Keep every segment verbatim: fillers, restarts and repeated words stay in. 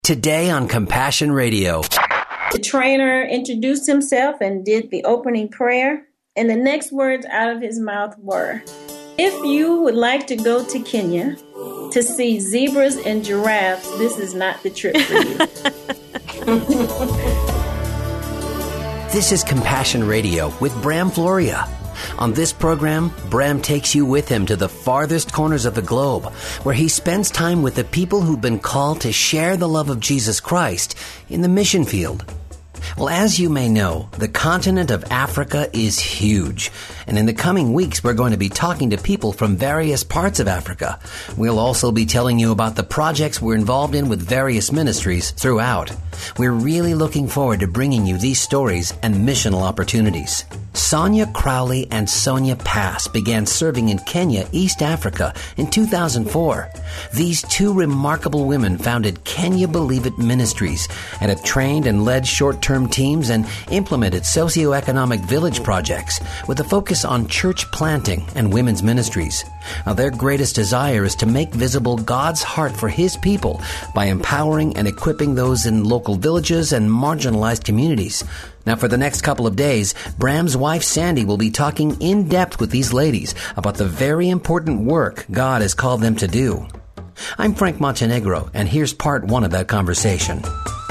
Today on Compassion Radio. The trainer introduced himself and did the opening prayer, and the next words out of his mouth were, "If you would like to go to Kenya to see zebras and giraffes, this is not the trip for you." This is Compassion Radio with Bram Floria. On this program, Bram takes you with him to the farthest corners of the globe, where he spends time with the people who've been called to share the love of Jesus Christ in the mission field. Well, as you may know, the continent of Africa is huge. And in the coming weeks, we're going to be talking to people from various parts of Africa. We'll also be telling you about the projects we're involved in with various ministries throughout. We're really looking forward to bringing you these stories and missional opportunities. Sonia Crowley and Sonia Pass began serving in Kenya, East Africa in two thousand four. These two remarkable women founded Kenya Believe It Ministries and have trained and led short-term teams and implemented socioeconomic village projects with a focus on church planting and women's ministries. Now, their greatest desire is to make visible God's heart for His people by empowering and equipping those in local villages and marginalized communities. Now, for the next couple of days, Bram's wife Sandy will be talking in depth with these ladies about the very important work God has called them to do. I'm Frank Montenegro, and here's part one of that conversation.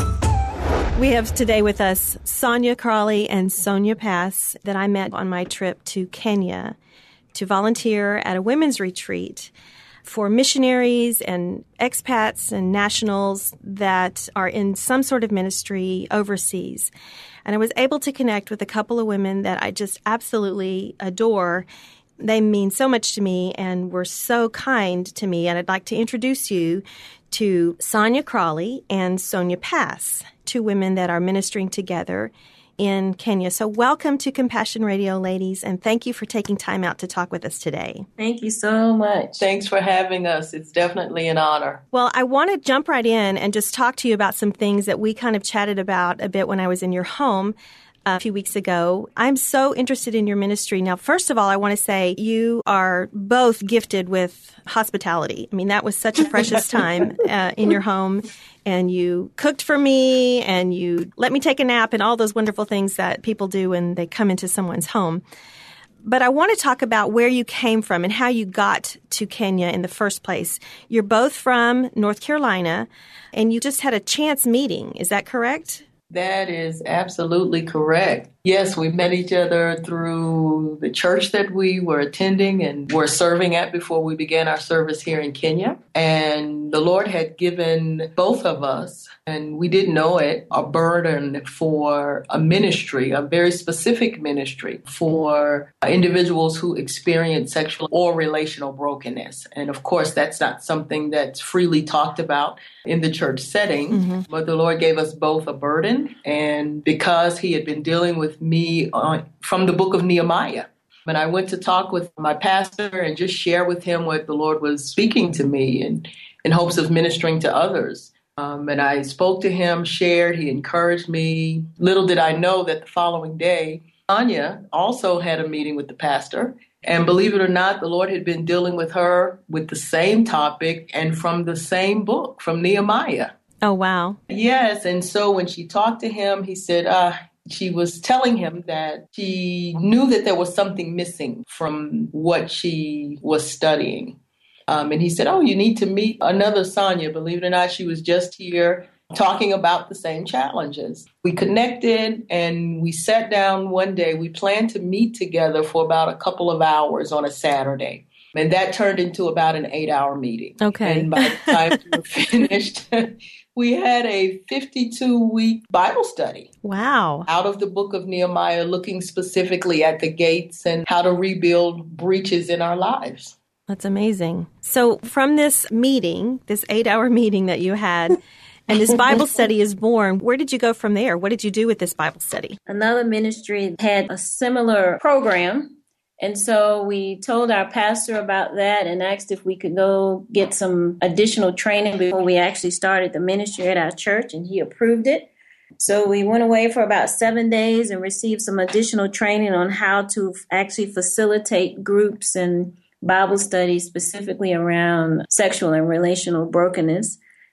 We have today with us Sonia Crowley and Sonia Pass that I met on my trip to Kenya to volunteer at a women's retreat for missionaries and expats and nationals that are in some sort of ministry overseas. And I was able to connect with a couple of women that I just absolutely adore. They mean so much to me and were so kind to me. And I'd like to introduce you to Sonia Crowley and Sonia Pass, two women that are ministering together in Kenya. So welcome to Compassion Radio, ladies, and thank you for taking time out to talk with us today. Thank you so much. Thanks for having us. It's definitely an honor. Well, I want to jump right in and just talk to you about some things that we kind of chatted about a bit when I was in your home a few weeks ago. I'm so interested in your ministry. Now, first of all, I want to say you are both gifted with hospitality. I mean, that was such a precious time uh, in your home. And you cooked for me, and you let me take a nap, and all those wonderful things that people do when they come into someone's home. But I want to talk about where you came from and how you got to Kenya in the first place. You're both from North Carolina, and you just had a chance meeting. Is that correct? That is absolutely correct. Yes, we met each other through the church that we were attending and were serving at before we began our service here in Kenya. And the Lord had given both of us, and we didn't know it, a burden for a ministry, a very specific ministry for individuals who experience sexual or relational brokenness. And of course, that's not something that's freely talked about in the church setting, mm-hmm. but the Lord gave us both a burden. And because He had been dealing with me on, from the book of Nehemiah, when I went to talk with my pastor and just share with him what the Lord was speaking to me and in hopes of ministering to others. Um, and I spoke to him, shared, he encouraged me. Little did I know that the following day, Sonia also had a meeting with the pastor. And believe it or not, the Lord had been dealing with her with the same topic and from the same book, from Nehemiah. Oh, wow. Yes. And so when she talked to him, he said, uh, she was telling him that she knew that there was something missing from what she was studying. Um, and he said, oh, you need to meet another Sonia. Believe it or not, she was just here talking about the same challenges. We connected and we sat down one day. We planned to meet together for about a couple of hours on a Saturday. And that turned into about an eight-hour meeting. Okay. And by the time we were finished, we had a fifty-two-week Bible study. Wow. Out of the book of Nehemiah, looking specifically at the gates and how to rebuild breaches in our lives. That's amazing. So from this meeting, this eight-hour meeting that you had, and this Bible study is born, where did you go from there? What did you do with this Bible study? Another ministry had a similar program. And so we told our pastor about that and asked if we could go get some additional training before we actually started the ministry at our church, and he approved it. So we went away for about seven days and received some additional training on how to actually facilitate groups and Bible studies specifically around sexual and relational brokenness.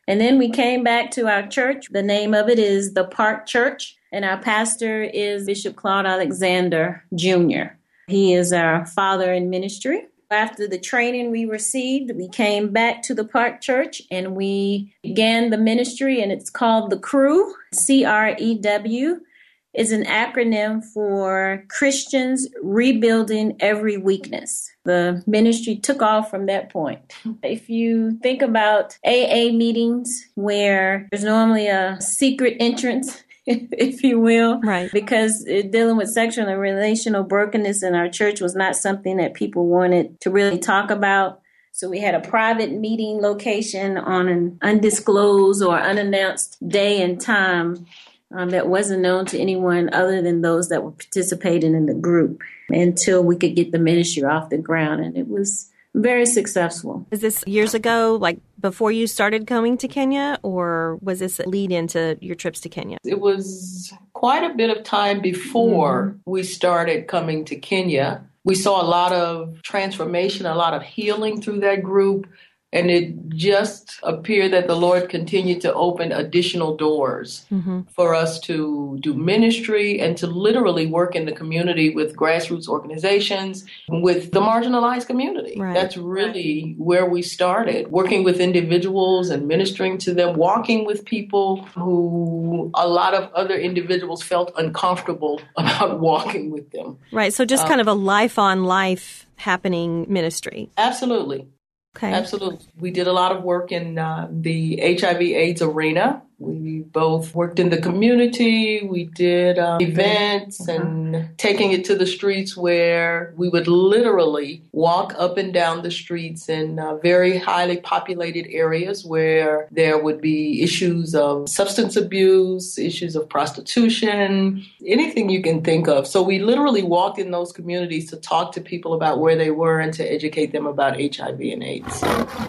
And then we came back to our church. The name of it is the Park Church, and our pastor is Bishop Claude Alexander Junior He is our father in ministry. After the training we received, we came back to the Park Church and we began the ministry, and it's called the Crew. C R E W is an acronym for Christians Rebuilding Every Weakness. The ministry took off from that point. If you think about A A meetings where there's normally a secret entrance, if you will, right? Because dealing with sexual and relational brokenness in our church was not something that people wanted to really talk about. So we had a private meeting location on an undisclosed or unannounced day and time um, that wasn't known to anyone other than those that were participating in the group until we could get the ministry off the ground. And it was very successful. Is this years ago, like before you started coming to Kenya, or was this a lead into your trips to Kenya? It was quite a bit of time before mm-hmm. we started coming to Kenya. We saw a lot of transformation, a lot of healing through that group. And it just appeared that the Lord continued to open additional doors mm-hmm. for us to do ministry and to literally work in the community with grassroots organizations, with the marginalized community. Right. That's really where we started, working with individuals and ministering to them, walking with people who a lot of other individuals felt uncomfortable about walking with them. Right. So just um, kind of a life-on-life happening ministry. Absolutely. Okay. Absolutely. We did a lot of work in uh, the H I V AIDS arena. We both worked in the community. We did uh, events uh-huh. and taking it to the streets where we would literally walk up and down the streets in uh, very highly populated areas where there would be issues of substance abuse, issues of prostitution, anything you can think of. So we literally walked in those communities to talk to people about where they were and to educate them about H I V and AIDS.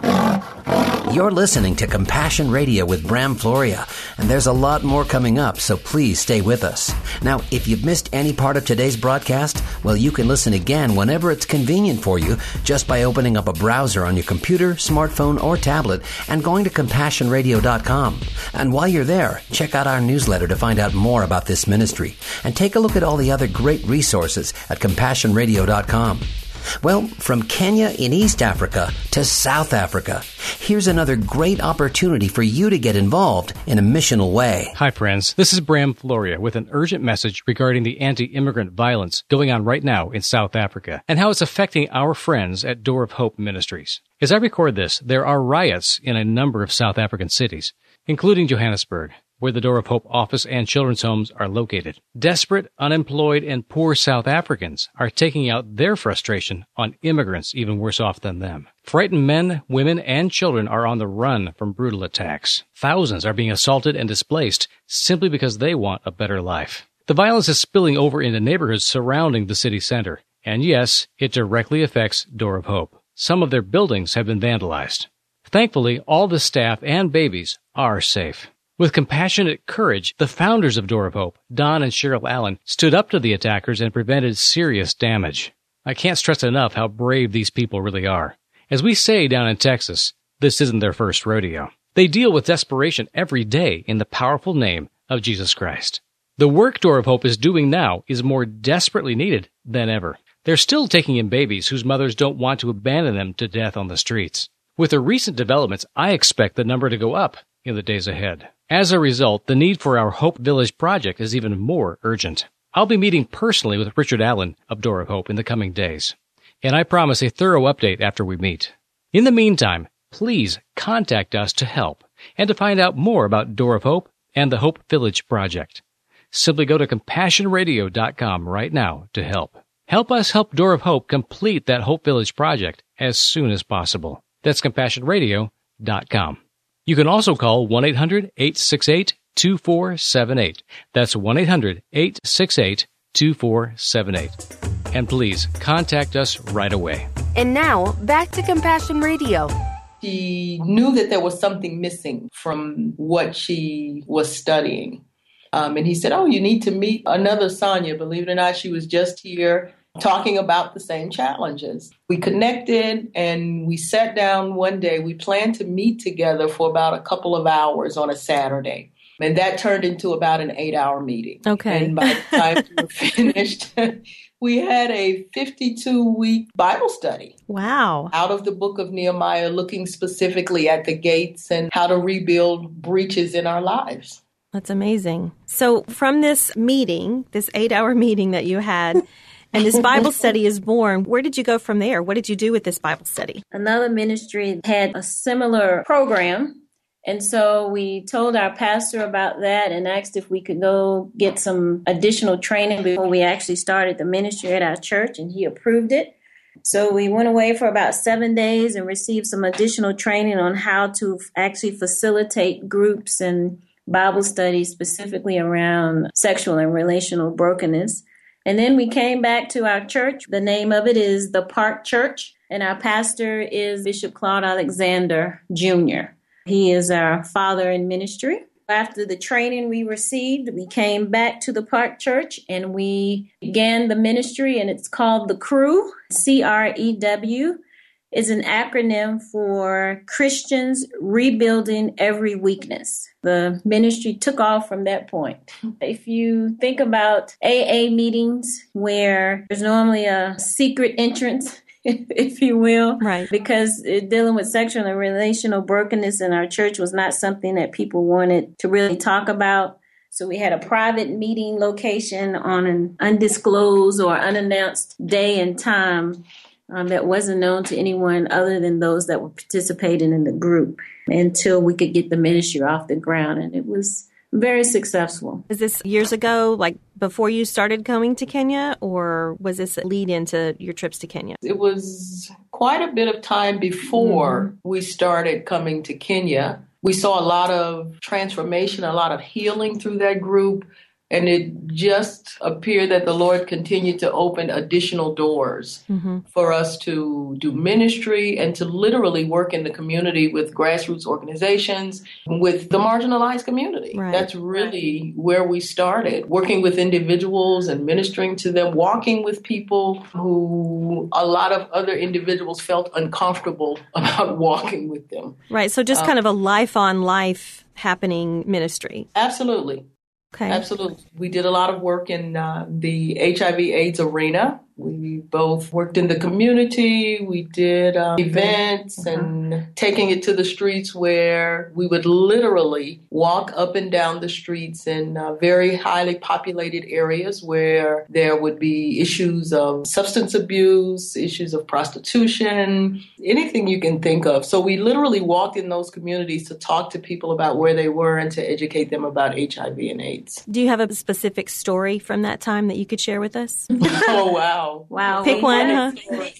You're listening to Compassion Radio with Bram Floria, and there's a lot more coming up, so please stay with us. Now, if you've missed any part of today's broadcast, well, you can listen again whenever it's convenient for you just by opening up a browser on your computer, smartphone, or tablet and going to compassion radio dot com. And while you're there, check out our newsletter to find out more about this ministry, and take a look at all the other great resources at compassion radio dot com. Well, from Kenya in East Africa to South Africa, here's another great opportunity for you to get involved in a missional way. Hi, friends. This is Bram Floria with an urgent message regarding the anti-immigrant violence going on right now in South Africa and how it's affecting our friends at Door of Hope Ministries. As I record this, there are riots in a number of South African cities, including Johannesburg, where the Door of Hope office and children's homes are located. Desperate, unemployed, and poor South Africans are taking out their frustration on immigrants even worse off than them. Frightened men, women, and children are on the run from brutal attacks. Thousands are being assaulted and displaced simply because they want a better life. The violence is spilling over into neighborhoods surrounding the city center. And yes, it directly affects Door of Hope. Some of their buildings have been vandalized. Thankfully, all the staff and babies are safe. With compassionate courage, the founders of Door of Hope, Don and Cheryl Allen, stood up to the attackers and prevented serious damage. I can't stress enough how brave these people really are. As we say down in Texas, this isn't their first rodeo. They deal with desperation every day in the powerful name of Jesus Christ. The work Door of Hope is doing now is more desperately needed than ever. They're still taking in babies whose mothers don't want to abandon them to death on the streets. With the recent developments, I expect the number to go up in the days ahead. As a result, the need for our Hope Village project is even more urgent. I'll be meeting personally with Richard Allen of Door of Hope in the coming days, and I promise a thorough update after we meet. In the meantime, please contact us to help and to find out more about Door of Hope and the Hope Village project. Simply go to compassion radio dot com right now to help. Help us help Door of Hope complete that Hope Village project as soon as possible. That's compassion radio dot com. You can also call one eight hundred, eight six eight, two four seven eight. That's one eight hundred, eight six eight, two four seven eight. And please contact us right away. And now, back to Compassion Radio. She knew that there was something missing from what she was studying. Um, and he said, oh, you need to meet another Sonia. Believe it or not, she was just here talking about the same challenges. We connected and we sat down one day. We planned to meet together for about a couple of hours on a Saturday. And that turned into about an eight-hour meeting. Okay. And by the time we were finished, we had a fifty-two week Bible study. Wow. Out of the book of Nehemiah, looking specifically at the gates and how to rebuild breaches in our lives. That's amazing. So from this meeting, this eight-hour meeting that you had, and this Bible study is born, where did you go from there? What did you do with this Bible study? Another ministry had a similar program. And so we told our pastor about that and asked if we could go get some additional training before we actually started the ministry at our church, and he approved it. So we went away for about seven days and received some additional training on how to actually facilitate groups and Bible studies specifically around sexual and relational brokenness. And then we came back to our church. The name of it is the Park Church, and our pastor is Bishop Claude Alexander Junior He is our father in ministry. After the training we received, we came back to the Park Church and we began the ministry, and it's called the CREW, C R E W. It's an acronym for Christians Rebuilding Every Weakness. The ministry took off from that point. If you think about A A meetings where there's normally a secret entrance, if you will, right? Because dealing with sexual and relational brokenness in our church was not something that people wanted to really talk about. So we had a private meeting location on an undisclosed or unannounced day and time um, that wasn't known to anyone other than those that were participating in the group until we could get the ministry off the ground. And it was very successful. Is this years ago, like before you started coming to Kenya, or was this a lead into your trips to Kenya? It was quite a bit of time before mm-hmm. we started coming to Kenya. We saw a lot of transformation, a lot of healing through that group. And it just appeared that the Lord continued to open additional doors mm-hmm. for us to do ministry and to literally work in the community with grassroots organizations, with the marginalized community. Right. That's really where we started, working with individuals and ministering to them, walking with people who a lot of other individuals felt uncomfortable about walking with them. Right. So just um, kind of a life-on-life happening ministry. Absolutely. Okay. Absolutely. We did a lot of work in uh, the H I V AIDS arena. We both worked in the community. We did uh, events mm-hmm. and taking it to the streets where we would literally walk up and down the streets in uh, very highly populated areas where there would be issues of substance abuse, issues of prostitution, anything you can think of. So we literally walked in those communities to talk to people about where they were and to educate them about H I V and AIDS. Do you have a specific story from that time that you could share with us? Oh, wow. Wow. Pick one, huh?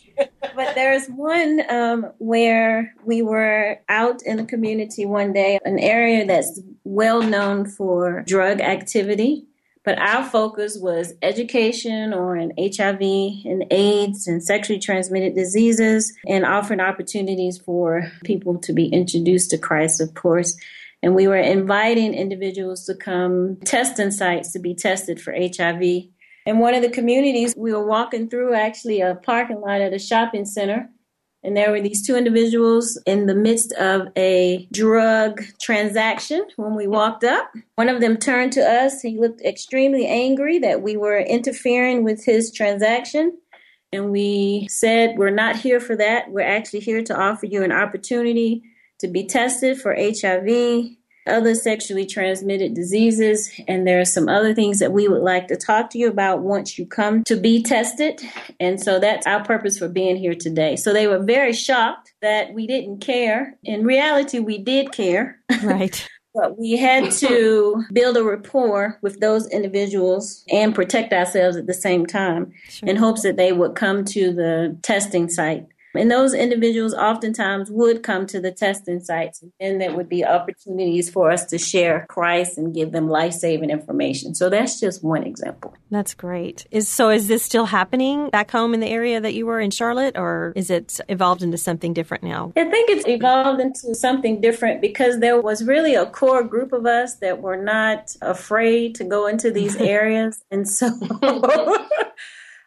But there's one um, where we were out in the community one day, an area that's well known for drug activity. But our focus was education on H I V and AIDS and sexually transmitted diseases, and offering opportunities for people to be introduced to Christ, of course. And we were inviting individuals to come testing sites to be tested for H I V. In one of the communities, we were walking through actually a parking lot at a shopping center, and there were these two individuals in the midst of a drug transaction when we walked up. One of them turned to us. He looked extremely angry that we were interfering with his transaction. And we said, we're not here for that. We're actually here to offer you an opportunity to be tested for H I V, other sexually transmitted diseases, and there are some other things that we would like to talk to you about once you come to be tested. And so that's our purpose for being here today. So they were very shocked that we didn't care. In reality, we did care. Right. But we had to build a rapport with those individuals and protect ourselves at the same time, sure. in hopes that they would come to the testing site. And those individuals oftentimes would come to the testing sites, and there would be opportunities for us to share Christ and give them life-saving information. So that's just one example. That's great. Is so is this still happening back home in the area that you were in Charlotte, or is it evolved into something different now? I think it's evolved into something different because there was really a core group of us that were not afraid to go into these areas. And so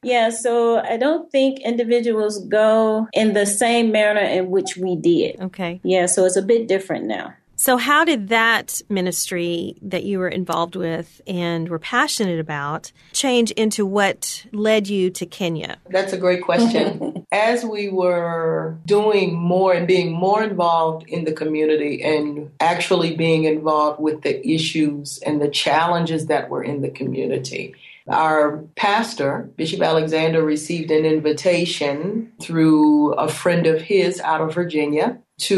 Yeah, so I don't think individuals go in the same manner in which we did. Okay. Yeah, so it's a bit different now. So how did that ministry that you were involved with and were passionate about change into what led you to Kenya? That's a great question. As we were doing more and being more involved in the community and actually being involved with the issues and the challenges that were in the community, our pastor, Bishop Alexander, received an invitation through a friend of his out of Virginia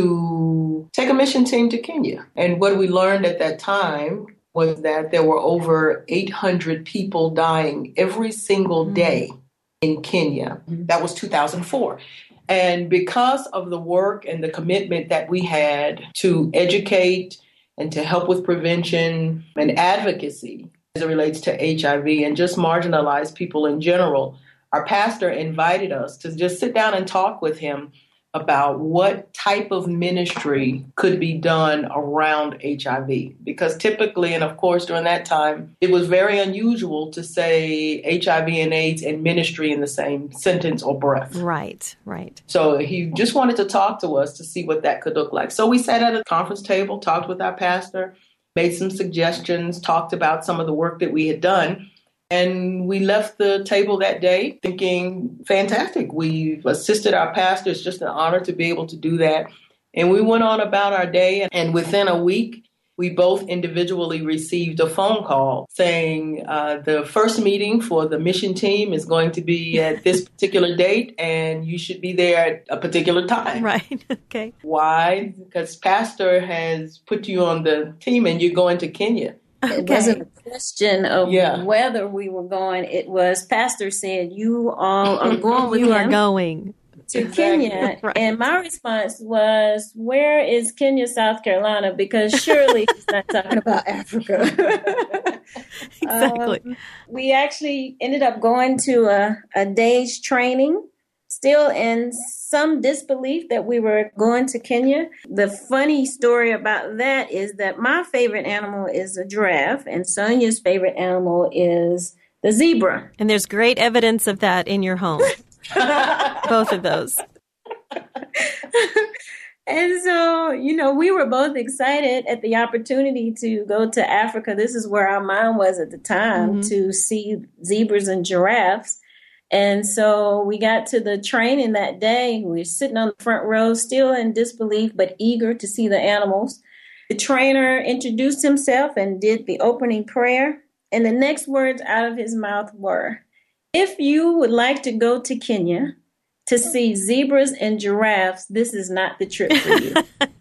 to take a mission team to Kenya. And what we learned at that time was that there were over eight hundred people dying every single day in Kenya. That was two thousand four. And because of the work and the commitment that we had to educate and to help with prevention and advocacy as it relates to H I V and just marginalized people in general, our pastor invited us to just sit down and talk with him about what type of ministry could be done around H I V. Because typically, and of course during that time, it was very unusual to say H I V and AIDS and ministry in the same sentence or breath. Right, right. So he just wanted to talk to us to see what that could look like. So we sat at a conference table, talked with our pastor, made some suggestions, talked about some of the work that we had done. And we left the table that day thinking, fantastic, we've assisted our pastor. It's just an honor to be able to do that. And we went on about our day. And within a week, we both individually received a phone call saying uh, the first meeting for the mission team is going to be at this particular date, and you should be there at a particular time. Right. Okay. Why? Because pastor has put you on the team and you're going to Kenya. It Okay. wasn't a question of Yeah. whether we were going. It was pastor said, you all are going with You are him going. to Exactly. Kenya. Right. And my response was, where is Kenya, South Carolina? Because surely he's not talking about Africa. Exactly. Um, we actually ended up going to a, a day's training, still in some disbelief that we were going to Kenya. The funny story about that is that my favorite animal is a giraffe, and Sonia's favorite animal is the zebra. And there's great evidence of that in your home. Both of those. And so, you know, we were both excited at the opportunity to go to Africa. This is where our mind was at the time, Mhm. to see zebras and giraffes. And so we got to the training that day. We were sitting on the front row, still in disbelief, but eager to see the animals. The trainer introduced himself and did the opening prayer. And the next words out of his mouth were, if you would like to go to Kenya to see zebras and giraffes, this is not the trip for you.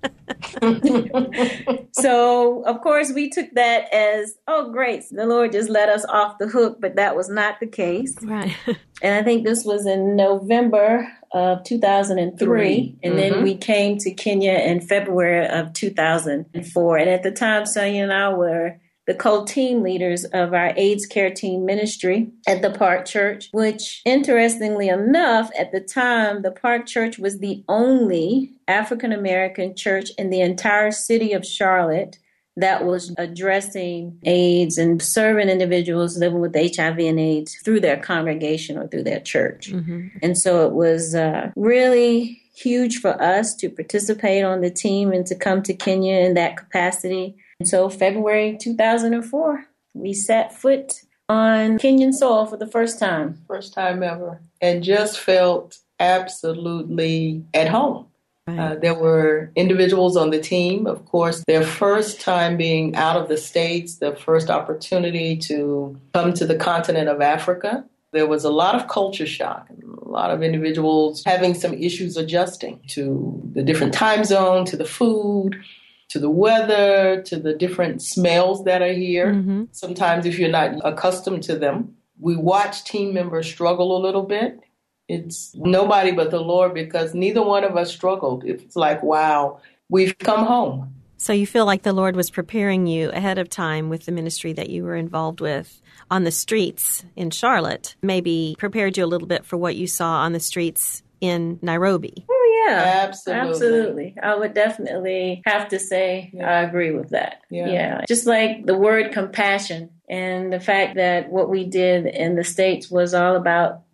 So, of course, we took that as, oh, great, the Lord just let us off the hook, but that was not the case. Right. And I think this was in November of two thousand three. And then Mhm. we came to Kenya in February of two thousand four. And at the time, Sonia and I were the co-team leaders of our AIDS care team ministry at the Park Church, which, interestingly enough, at the time, the Park Church was the only African-American church in the entire city of Charlotte that was addressing AIDS and serving individuals living with H I V and AIDS through their congregation or through their church. Mm-hmm. And so it was uh, really huge for us to participate on the team and to come to Kenya in that capacity. And so February two thousand four, we set foot on Kenyan soil for the first time. First time ever. And just felt absolutely at home. Right. Uh, there were individuals on the team, of course, their first time being out of the States, the first opportunity to come to the continent of Africa. There was a lot of culture shock, a lot of individuals having some issues adjusting to the different time zone, to the food, to the weather, to the different smells that are here. Mm-hmm. Sometimes if you're not accustomed to them, we watch team members struggle a little bit. It's nobody but the Lord, because neither one of us struggled. It's like, wow, we've come home. So you feel like the Lord was preparing you ahead of time with the ministry that you were involved with on the streets in Charlotte, maybe prepared you a little bit for what you saw on the streets in Nairobi. Oh, yeah. Absolutely. Absolutely. I would definitely have to say Yeah. I agree with that. Yeah. yeah. Just like the word compassion and the fact that what we did in the States was all about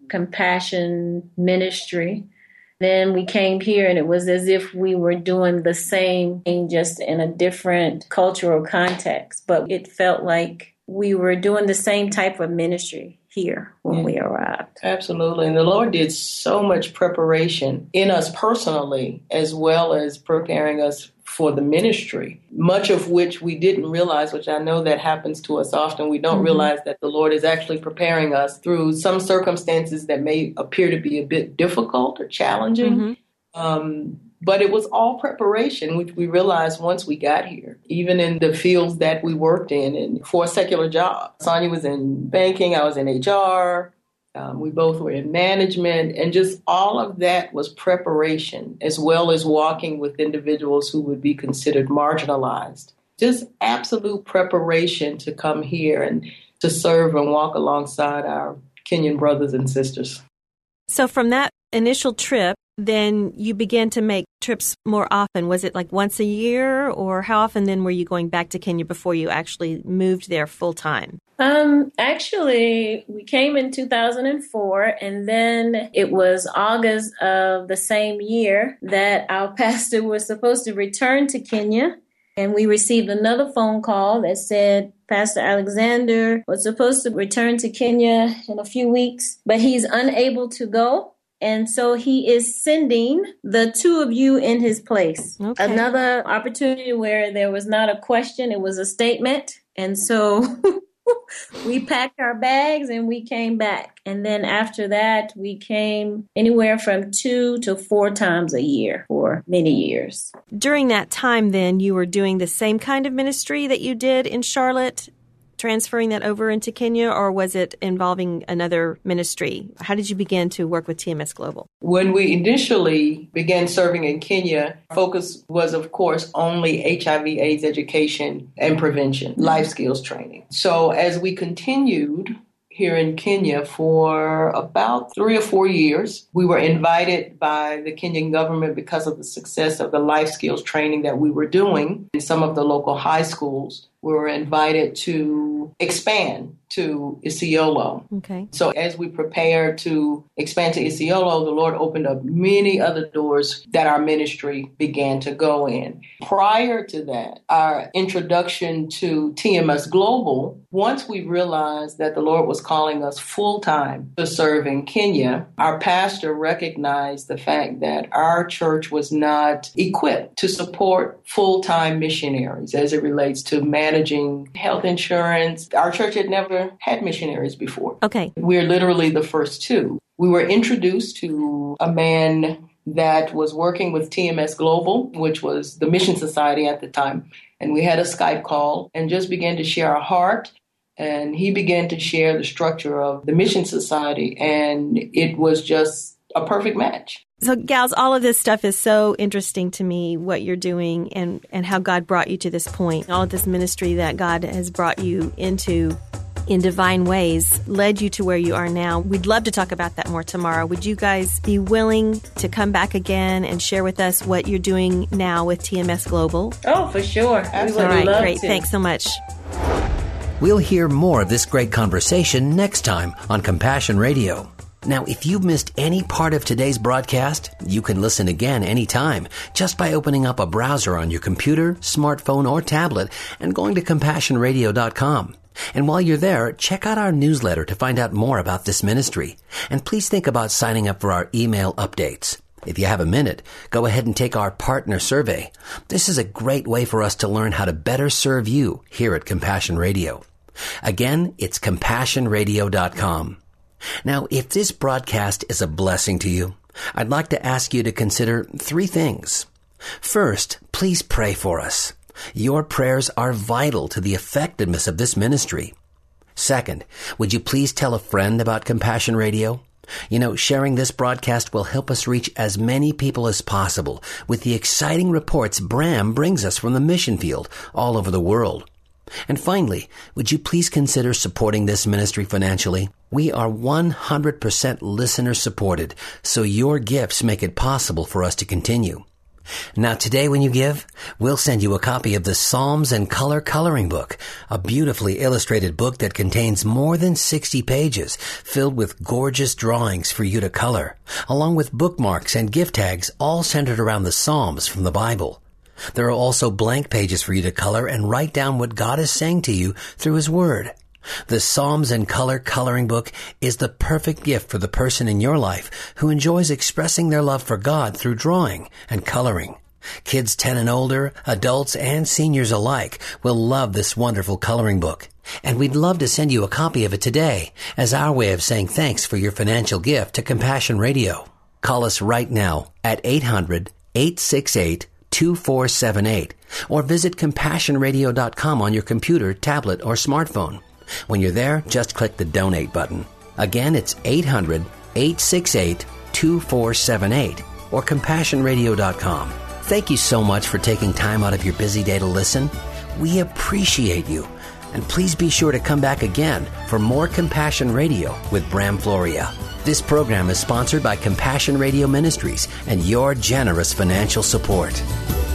Compassion Ministry. Then we came here and it was as if we were doing the same thing, just in a different cultural context. But it felt like we were doing the same type of ministry here when yeah. we arrived. Absolutely. And the Lord did so much preparation in us personally, as well as preparing us for the ministry, much of which we didn't realize, which I know that happens to us often. We don't mm-hmm. realize that the Lord is actually preparing us through some circumstances that may appear to be a bit difficult or challenging. Mm-hmm. Um, but it was all preparation, which we realized once we got here, even in the fields that we worked in and for a secular job. Sonia was in banking, I was in H R. Um, we both were in management, and just all of that was preparation, as well as walking with individuals who would be considered marginalized. Just absolute preparation to come here and to serve and walk alongside our Kenyan brothers and sisters. So from that initial trip, then you began to make trips more often. Was it like once a year, or how often then were you going back to Kenya before you actually moved there full time? Um, actually, we came in two thousand four, and then it was August of the same year that our pastor was supposed to return to Kenya. And we received another phone call that said Pastor Alexander was supposed to return to Kenya in a few weeks, but he's unable to go. And so he is sending the two of you in his place. Okay. Another opportunity where there was not a question, it was a statement. And so we packed our bags and we came back. And then after that, we came anywhere from two to four times a year for many years. During that time, then, you were doing the same kind of ministry that you did in Charlotte, transferring that over into Kenya, or was it involving another ministry? How did you begin to work with T M S Global? When we initially began serving in Kenya, focus was, of course, only H I V AIDS education and prevention, life skills training. So as we continued here in Kenya for about three or four years, we were invited by the Kenyan government because of the success of the life skills training that we were doing in some of the local high schools. We were invited to expand to Isiolo. Okay. So as we prepared to expand to Isiolo, the Lord opened up many other doors that our ministry began to go in. Prior to that, our introduction to T M S Global, once we realized that the Lord was calling us full-time to serve in Kenya, our pastor recognized the fact that our church was not equipped to support full-time missionaries as it relates to managing health insurance. Our church had never had missionaries before. Okay. We're literally the first two. We were introduced to a man that was working with T M S Global, which was the Mission Society at the time. And we had a Skype call and just began to share our heart. And he began to share the structure of the Mission Society. And it was just a perfect match. So, gals, all of this stuff is so interesting to me, what you're doing and, and how God brought you to this point. All of this ministry that God has brought you into in divine ways led you to where you are now. We'd love to talk about that more tomorrow. Would you guys be willing to come back again and share with us what you're doing now with T M S Global? Oh, for sure. All right, love great. To. Thanks so much. We'll hear more of this great conversation next time on Compassion Radio. Now, if you've missed any part of today's broadcast, you can listen again anytime just by opening up a browser on your computer, smartphone, or tablet and going to compassion radio dot com. And while you're there, check out our newsletter to find out more about this ministry. And please think about signing up for our email updates. If you have a minute, go ahead and take our partner survey. This is a great way for us to learn how to better serve you here at Compassion Radio. Again, it's compassion radio dot com. Now, if this broadcast is a blessing to you, I'd like to ask you to consider three things. First, please pray for us. Your prayers are vital to the effectiveness of this ministry. Second, would you please tell a friend about Compassion Radio? You know, sharing this broadcast will help us reach as many people as possible with the exciting reports Bram brings us from the mission field all over the world. And finally, would you please consider supporting this ministry financially? We are one hundred percent listener supported, so your gifts make it possible for us to continue. Now today when you give, we'll send you a copy of the Psalms and Color Coloring Book, a beautifully illustrated book that contains more than sixty pages filled with gorgeous drawings for you to color, along with bookmarks and gift tags all centered around the Psalms from the Bible. There are also blank pages for you to color and write down what God is saying to you through His Word. The Psalms and Color Coloring Book is the perfect gift for the person in your life who enjoys expressing their love for God through drawing and coloring. Kids ten and older, adults and seniors alike will love this wonderful coloring book. And we'd love to send you a copy of it today as our way of saying thanks for your financial gift to Compassion Radio. Call us right now at eight hundred, eight six eight, two four seven eight or visit compassion radio dot com on your computer, tablet, or smartphone. When you're there, just click the donate button. Again, it's eight hundred, eight six eight, two four seven eight or compassion radio dot com. Thank you so much for taking time out of your busy day to listen. We appreciate you. And please be sure to come back again for more Compassion Radio with Bram Floria. This program is sponsored by Compassion Radio Ministries and your generous financial support.